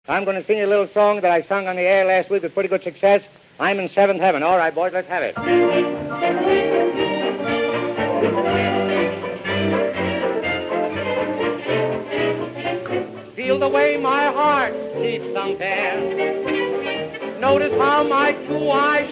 I'm going to sing you a little song that I sung on the air last week with pretty good success. I'm in seventh heaven. All right, boys, let's have it. Feel the way my heart keeps thumping. Notice how my two eyes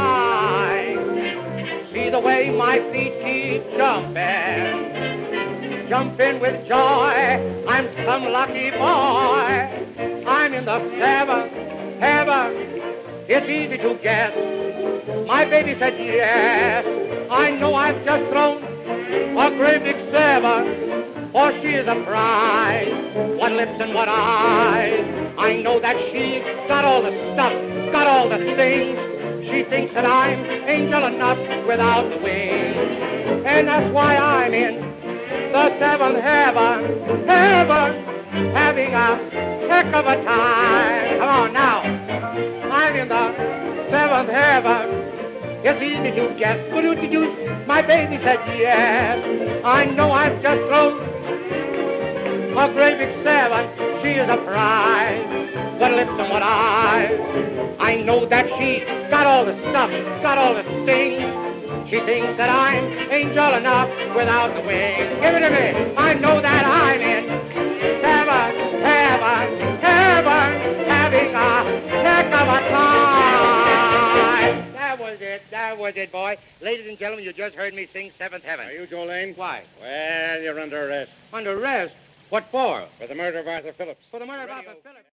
shine. See the way my feet keep jumping. Jumping with joy. I'm some lucky boy. I'm in the seventh heaven. It's easy to guess. My baby said yes. I know I've just thrown a great big seven, for she is a prize. What lips and what eyes. I know that she's got all the stuff, got all the things. She thinks that I'm angel enough without the wings. And that's why I'm in the seventh heaven, having a heck of a time. Come on now. I'm in the seventh heaven. It's easy to guess. My baby said yes. I know I've just thrown a great big seven. She is a prize. What lips and what eyes. I know that she's got all the stuff, got all the things. She thinks that I'm angel enough without the wings. Give it to me. I know that I'm in heaven, having a heck of a time. That was it, boy. Ladies and gentlemen, you just heard me sing Seventh Heaven. Are you Joe Lane? Why? Well, you're under arrest. Under arrest? What for? For the murder of Arthur Phillips. For the murder of Arthur Phillips.